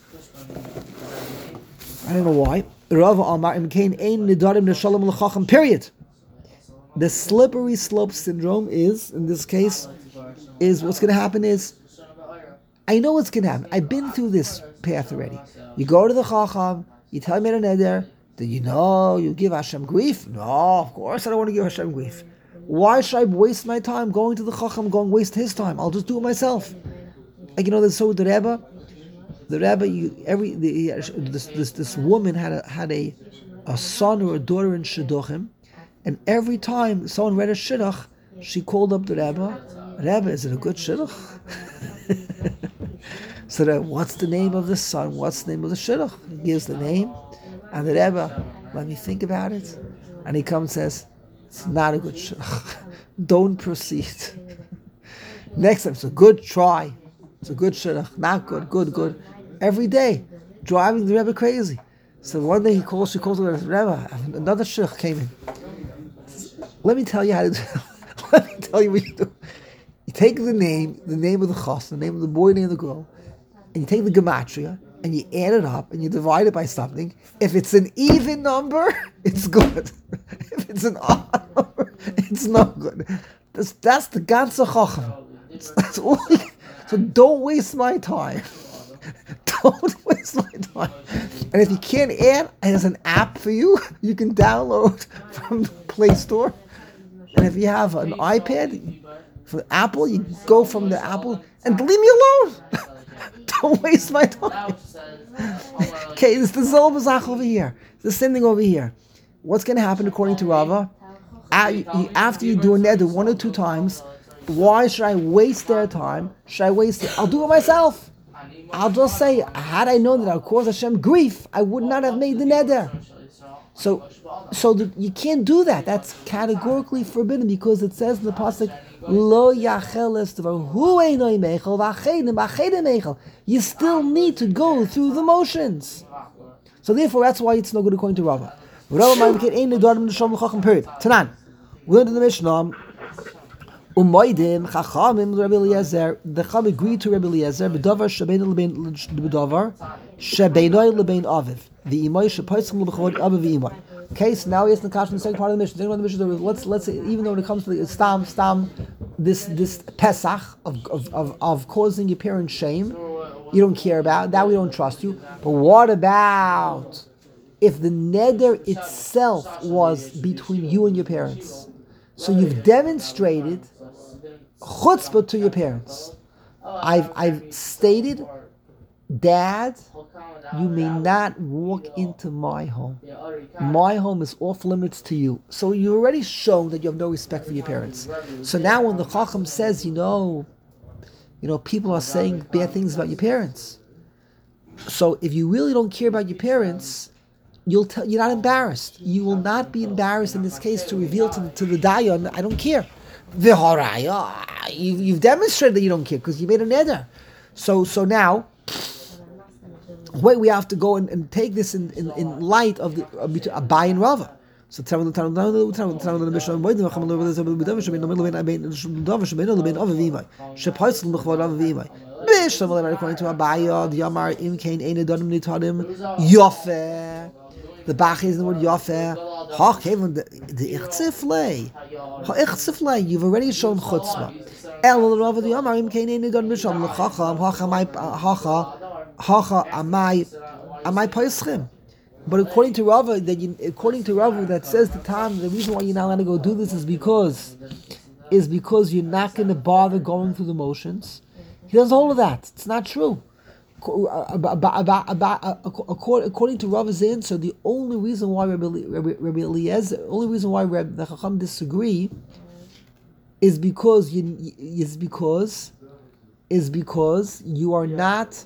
I don't know why. Rava Omar in Cain ein nidarim neshalom l'chacham. Period. The slippery slope syndrome is, in this case, is what's going to happen is, I know what's going to happen. I've been through this path already. You go to the Chacham, you tell me a neder, do you know you give Hashem grief? No, of course I don't want to give Hashem grief. Why should I waste my time going to the Chacham, going waste his time? I'll just do it myself. Like, you know, so with the Rebbe, the Rebbe, you, every the, this this this woman had a had a a son or a daughter in shidduchim, and every time someone read a shidduch, she called up the Rebbe. Rebbe, is it a good shidduch? So that, what's the name of the son? What's the name of the shidduch? He gives the name, and the Rebbe, let me think about it, and he comes and says, it's not a good shidduch. Don't proceed. Next time, it's a good try. It's a good shidduch. Not good, good, good. Every day, driving the Rebbe crazy. So one day he calls, she calls the Rebbe, another shidduch came in. Let me tell you how to do Let me tell you what you do. You take the name, the name of the chas, the name of the boy, the name of the girl, and you take the gematria, and you add it up, and you divide it by something. If it's an even number, it's good. If it's an odd number, it's not good. That's, that's the ganze chacham. That's all. You, so don't waste my time. Don't waste my time. And if you can't add, there's an app for you. You can download from the Play Store. And if you have an iPad for Apple, you go from the Apple and leave me alone. Don't waste my time. Okay, it's the Zolbazach over here. It's the same thing over here. What's going to happen according to Rava? After you do a neder one or two times, why should I waste their time? Should I waste it? I'll do it myself. I'll just say, had I known that I would cause Hashem grief, I would not have made the neder. So, so the, you can't do that. That's categorically forbidden because it says in the pasuk, "Lo yacheles devar hu einoi mechel v'achedim v'achedim mechel." You still need to go through the motions. So therefore, that's why it's no good according to Rava. Rava ma'amikid ein nedarim l'shom l'chacham. Period. Tanan. We learned in the Mishnah. Umoidim chachamim Rabbi Eliezer. The Chacham agreed to Rabbi Eliezer. B'davar shebeinu lebein b'davar shebeinu lebein aviv. The imay shepaiskim l'bechod aviv v'imay. Okay, so now he has the kasha in the second part of the Mishnah. The Mishnah, let's let's say, even though when it comes to the stam stam, this this pesach of of, of of causing your parents shame, you don't care about that. We don't trust you. But what about if the neder itself was between you and your parents? So you've demonstrated chutzpah to your parents. I've I've stated, Dad, you may not walk into my home. My home is off limits to you. So you already shown that you have no respect for your parents. So now when the Chacham says, you know, you know, people are saying bad things about your parents. So if you really don't care about your parents, you'll tell, you're not embarrassed. You will not be embarrassed in this case to reveal to, to the dayan, I don't care. V'haraya, you, you've demonstrated that you don't care because you made a neder. So so now, wait, we have to go and, and take this in, in, in light of the of Abai and Rava. So tell me the time the time the time the mission why the Muhammad over the David should be no middle between David should be no between of Vimai. Shepaisel b'chvod of Vimai. Bish Muhammad according to Abai the Yamar im kain ein adonim nitadim Yafeh. The Bach is the word Yafeh. Ha kevin the the ichtziflei. Ha ichtziflei. You've already shown chutzpah. El Rava the Yamar im kain ein adonim misham l'chacham hacha my hacha. Hacha amai amai paischim. But according to Rava, that you, according to Rava, that says the time the reason why you're not allowed to go do this is because is because you're not going to bother going through the motions. He doesn't hold of that. It's not true. According to Rava's answer, the only reason why Rabbi, Rabbi, Rabbi Eliezer, the only reason why Rabbi, the Chacham disagree is because you is because is because you are not.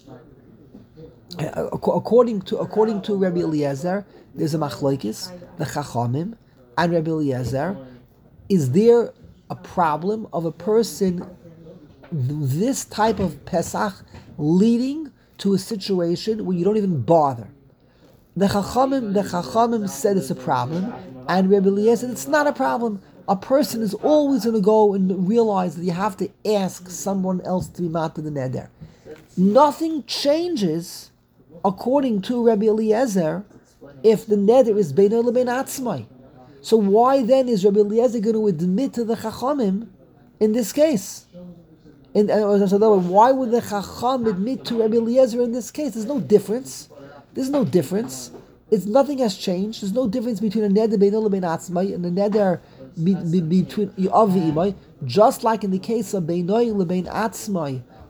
According to according to Rabbi Eliezer, there's a machlokes, the Chachamim, and Rabbi Eliezer. Is there a problem of a person this type of Pesach leading to a situation where you don't even bother? The Chachamim, the Chachamim said it's a problem, and Rabbi Eliezer said it's not a problem. A person is always going to go and realize that you have to ask someone else to be matter the neder. Nothing changes. According to Rabbi Eliezer, if the neder is beino lebein atzmai, so why then is Rabbi Eliezer going to admit to the Chachamim in this case? And uh, so why would the Chacham admit to Rabbi Eliezer in this case? There's no difference. There's no difference. It's nothing has changed. There's no difference between a neder beino lebein atzmai and a neder be, be, between Yav v'imai. Just like in the case of beino lebein atzmai,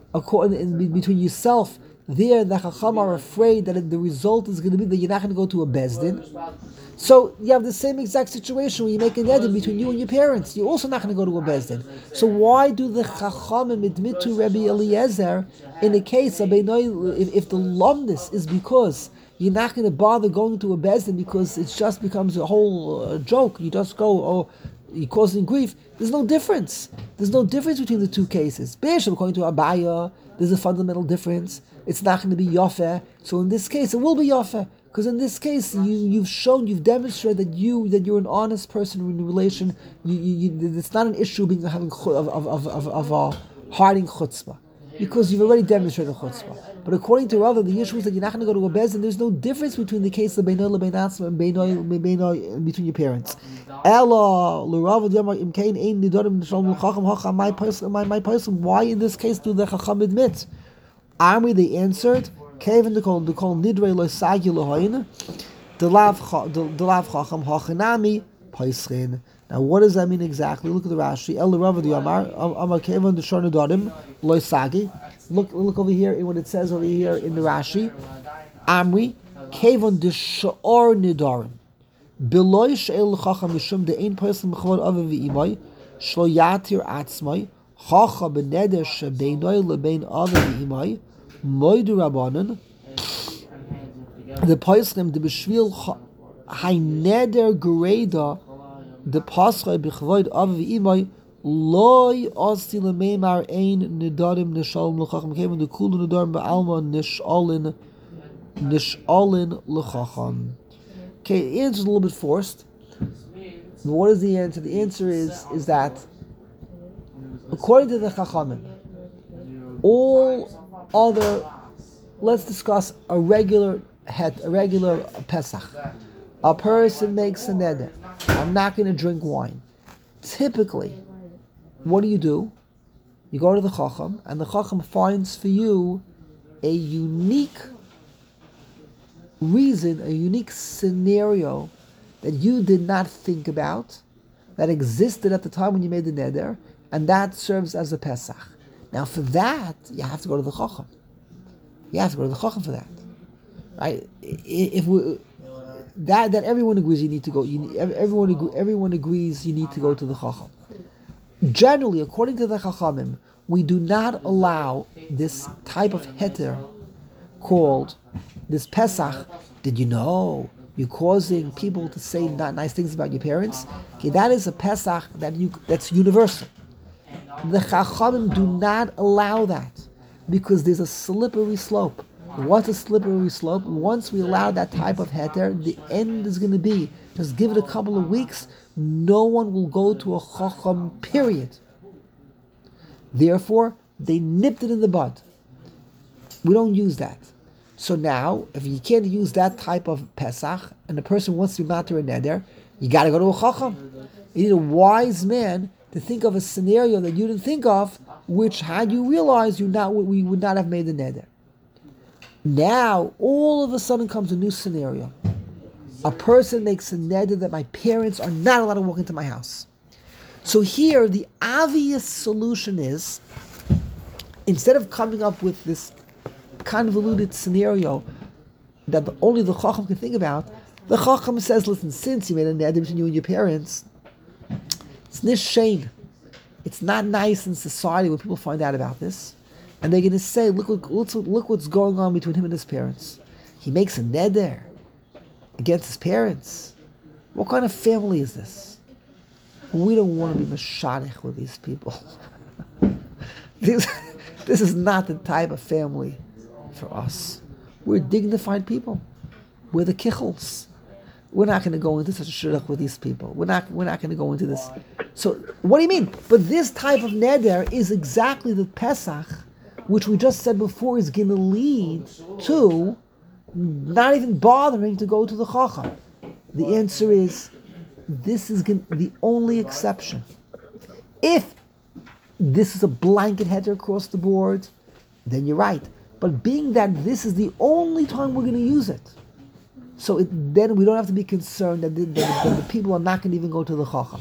according in, in, between yourself, there the Chacham are afraid that the result is going to be that you're not going to go to a Bezdin. So you have the same exact situation when you make a neder between you and your parents. You're also not going to go to a Bezdin. So why do the Chachamim admit to Rabbi Eliezer in the case of Beinoi, if, if the lumdis is because you're not going to bother going to a Bezdin because it just becomes a whole uh, joke. You just go, oh, you're causing grief. There's no difference. There's no difference between the two cases. Be'eshem, according to Abaya, there's a fundamental difference. It's not going to be Yafeh. So in this case, it will be Yafeh. Because in this case, you, you've shown, you've demonstrated that you that you're an honest person in relation. You, you, you, it's not an issue being having of of of of, of uh, hiding chutzpah, because you've already demonstrated chutzpah. But according to Rava, the issue is that you're not going to go to a bez, and there's no difference between the case of beinoi lebeinatzma and beinoi beinoi between your parents. Ella l'Rava d'yamar im kain ein nidorim shalom l'chacham hacha my person my my person. Why in this case do the chacham admit? Army, they answered. Kevin the call the call nidrei lo sagi lohain the lav the lav chacham hachanami paischin. Now what does that mean exactly? Look at the Rashi. El Rava the Amar Amar Kevin the shorna darim lo sagi. Look look over here in what it says over here in the Rashi. Amri Kevin the shor nidarim beloy she'el chacham mishum the ein person mechavod aviv v'imay shlo yatir atzmai chacha beneder shebeinoi lebein aviv v'imay moidu rabbanon the poislim the b'shvil hayneder gereda the paschai b'chvoid aviv v'imay loy osti lemeimar ein nidarim nishalom l'chacham kevin the kulu nidarim ba'alma nishalin nishalin l'chacham. Okay, the answer is a little bit forced. What is the answer? The answer is is that according to the Chachamim, all other, let's discuss a regular het, a regular Pesach. A person makes a neder. I'm not going to drink wine. Typically, what do you do? You go to the Chacham, and the Chacham finds for you a unique reason, a unique scenario that you did not think about, that existed at the time when you made the neder, and that serves as a Pesach. Now for that, you have to go to the Chacham. You have to go to the Chacham for that. Right? If we, that that everyone agrees you need to go, you, everyone, agree, everyone agrees you need to go to the Chacham. Generally, according to the Chachamim, we do not allow this type of heter called this Pesach. Did you know you're causing people to say not nice things about your parents? Okay, that is a Pesach that you that's universal. The Chachamim do not allow that because there's a slippery slope. What's a slippery slope? Once we allow that type of heter, the end is going to be just give it a couple of weeks. No one will go to a Chacham, period. Therefore, they nipped it in the bud. We don't use that. So now, if you can't use that type of Pesach, and the person wants to be matir a neder, you got to go to a Chacham. You need a wise man to think of a scenario that you didn't think of, which had you realized, you not we would not have made the neder. Now, all of a sudden comes a new scenario. A person makes a neder that my parents are not allowed to walk into my house. So here, the obvious solution is, instead of coming up with this convoluted scenario that the, only the Chacham can think about, the Chacham says, listen, since you made a neder between you and your parents, it's nishain. It's not nice in society when people find out about this. And they're going to say, look, look, look, look what's going on between him and his parents. He makes a neder against his parents. What kind of family is this? We don't want to be mashadich with these people. this, this is not the type of family for us. We're dignified people. We're the kichels. We're not going to go into such a shidduch with these people. We're not. We're not going to go into this. So, what do you mean? But this type of neder is exactly the Pesach, which we just said before is going to lead to not even bothering to go to the Chacham. The answer is, this is going to be the only exception. If this is a blanket header across the board, then you're right. But being that this is the only time we're going to use it, so it, then we don't have to be concerned that the, that the people are not going to even go to the Chacham.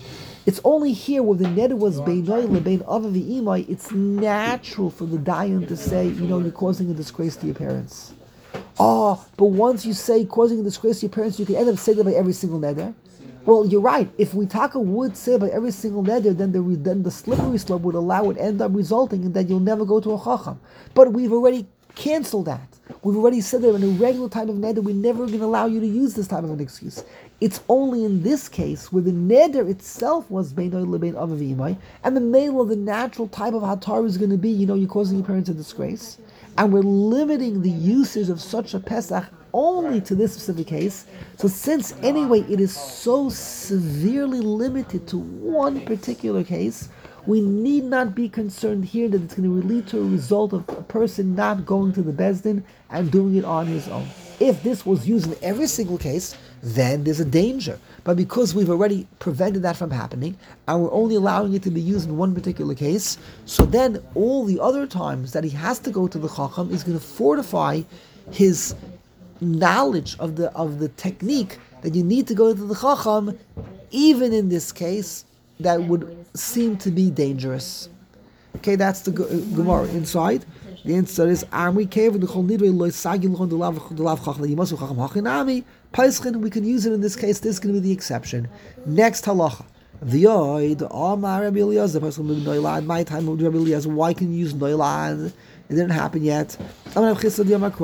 It's only here where the neder was beinoi lebein ava v'imai, it's natural for the dayan to say, you know, you're causing a disgrace to your parents. Oh, but once you say causing a disgrace to your parents, you can end up saying that by every single neder. Well, you're right. If we taka would say by every single neder, then the then the slippery slope would allow it end up resulting in that you'll never go to a chacham. But we've already canceled that. We've already said that in a regular type of neder, we're never going to allow you to use this type of an excuse. It's only in this case where the neder itself was beinoi lebein ava v'imai, and the male of the natural type of hatar is going to be, you know, you're causing your parents a disgrace, and we're limiting the usage of such a Pesach only to this specific case. So since anyway it is so severely limited to one particular case, we need not be concerned here that it's going to lead to a result of a person not going to the Beis Din and doing it on his own. If this was used in every single case, then there's a danger. But because we've already prevented that from happening, and we're only allowing it to be used in one particular case, so then all the other times that he has to go to the Chacham is going to fortify his knowledge of the of the technique that you need to go to the Chacham, even in this case, that would seem to be dangerous. Okay, that's the Gemara inside. The answer is Amri Kev the Chol Nidre Loy Sagil Chon Delav Delav Chacham Yimasu Chacham Hachinami Paischin. We can use it in this case. This is going to be the exception. Next halacha. The Yoid Amar Rabbi Eliezer the person Noilad. My time of Rabbi Eliezer. Why can you use Noilad? It didn't happen yet. We learned from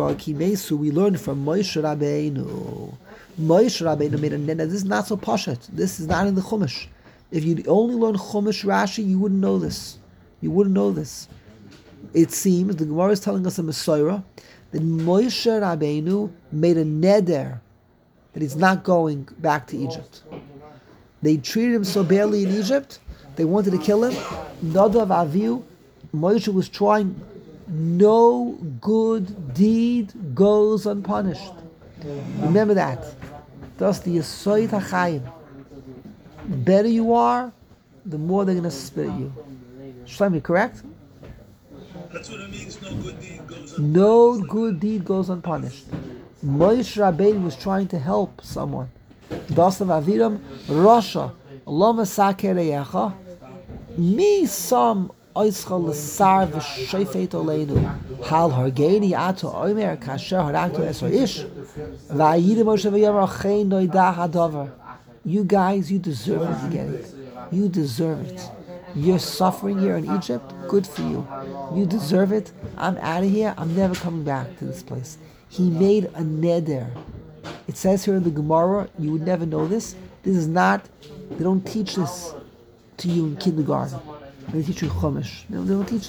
Moshe Rabbeinu. Moshe Rabbeinu made a neder. This is not so pashat. This is not in the Chumash. If you only learn Chumash Rashi, you wouldn't know this. You wouldn't know this. It seems the Gemara is telling us a Messiah that Moshe Rabbeinu made a neder that he's not going back to Egypt. They treated him so badly in Egypt. They wanted to kill him. Nadav Avihu. Moshe was trying. No good deed goes unpunished. Remember that. That's the Yesod HaChaim. The better you are, the more they're going to spit at you. Shlomi, correct? That's what it means. No good deed goes unpunished. No good deed goes unpunished. Moshe Rabbeinu was trying to help someone. Dasav Aviram Rasha Lama Sakereyecha Mi Sam Oischal L'Sar V'Shofet Oleinu Hal Hargeni Ato Omer Kasher Harakto Esor Ish V'Ayidim Moshe V'Yamar Chein Noidah Hadavar. You guys, you deserve it to get it. You deserve it. You're suffering here in Egypt. Good for you. You deserve it. I'm out of here. I'm never coming back to this place. He made a neder. It says here in the Gemara, you would never know this. This is not, they don't teach this to you in kindergarten. They teach you Chumash. They don't, they don't teach